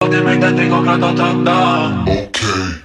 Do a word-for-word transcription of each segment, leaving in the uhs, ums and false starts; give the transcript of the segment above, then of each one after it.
They make that thing go grata-ta-ta. Okay.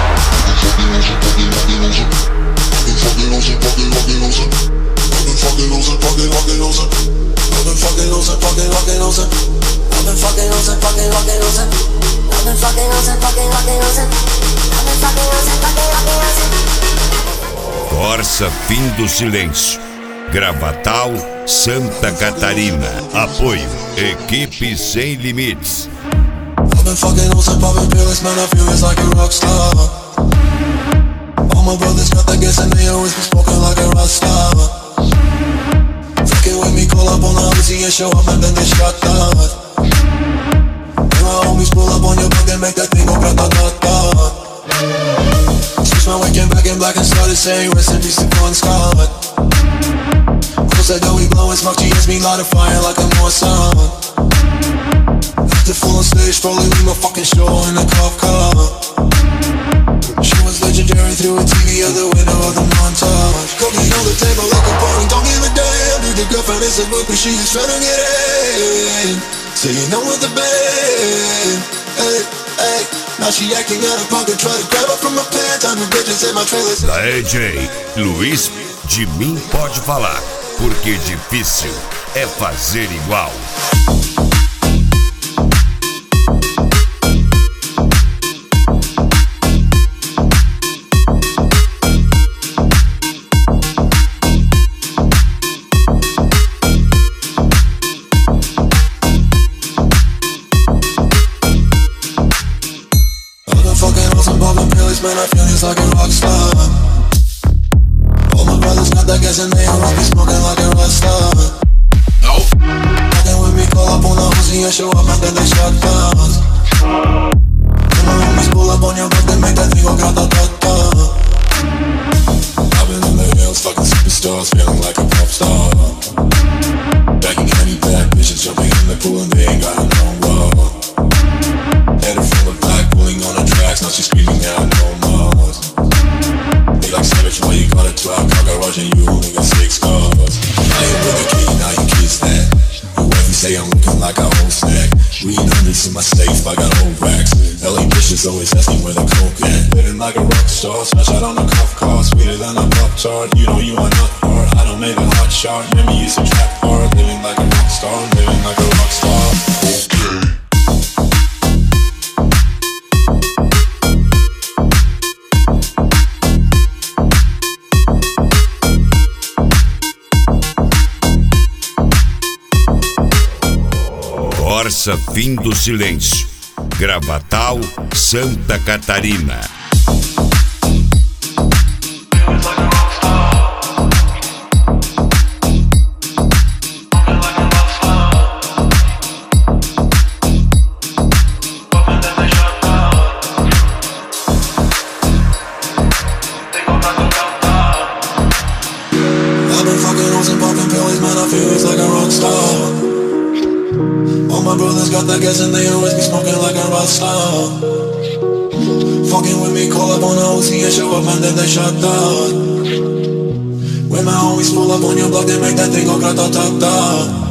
Fucking losing, fucking fucking losing. I've been fucking losing, fucking fucking losing. I've been fucking losing, fucking fucking losing. I've been fucking losing, fucking fucking losing. I've been fucking losing, fucking fucking losing. I've been fucking losing, fucking fucking losing. Corsa Fim do Silêncio. Gravatal, Santa Catarina. Apoio Equipe Sem Limites. I've been fucking losing, popping pills, man, I feel it's like a rock star. All my brothers got that gas and they always be smoking like a rock star. Fucking with me, call up on the Uzi and show up and then they shot down. And my homies pull up on your block and make that thing go grata-ta-ta. Switch my weekend back in black and started saying rest in peace to Bon Scott. Close that door, we blowing smoke, G S me light a fire like a Mossad. After full on stage, probably leave my fucking show in a cop car. She was legendary through a T V out the window of the montage. Cooking on the table like a party, don't give a damn. Dude, the girlfriend is a book, but she is trying to get in. Saying no with the band. Hey, hey. Now she acting out of pocket, try to grab her from my pants. I'm the bitches in my trailers. Da E J Luiz, de mim pode falar, porque difícil é fazer igual. Man, I feel just like a rock star. All my brothers got that gas and they always be smoking like a rock star. Nope. Fucking with me, call up on the Uzi and show up and then they shot down. And my homies pull up on your block, they make that thing go grata-ta-ta. I've been in the hills, fucking superstars, feeling like a pop star. Backing any bad bitches, jumping in the pool and they ain't got no love. Head full of black, pulling on the tracks, now she's screaming out no more. They like savage, why you got a twelve car garage and you only got six cars. I ain't with a key, now you kiss that. Your wife, you say I'm looking like a whole snack. Reading hundreds in my safe, I got old racks. L A bitches always asking where the coke at. Living like a rock star, smash out on a cuff car. Sweeter than a pop tart, you know you are not hard. I don't make a hot shot, remember you some trap hard. Living like a rock star, living like a rock star. Okay. Corsa Fim do Silêncio. Gravatal, Santa Catarina. I've been fucking hoes and popping pills, man, I feel it's like a rock star. All my brothers got that gas and they always be smoking like a rock star. Fucking with me, call up on the Uzi and show up and then they shot down. When my homies pull up on your block, they make that thing go grata-ta-ta.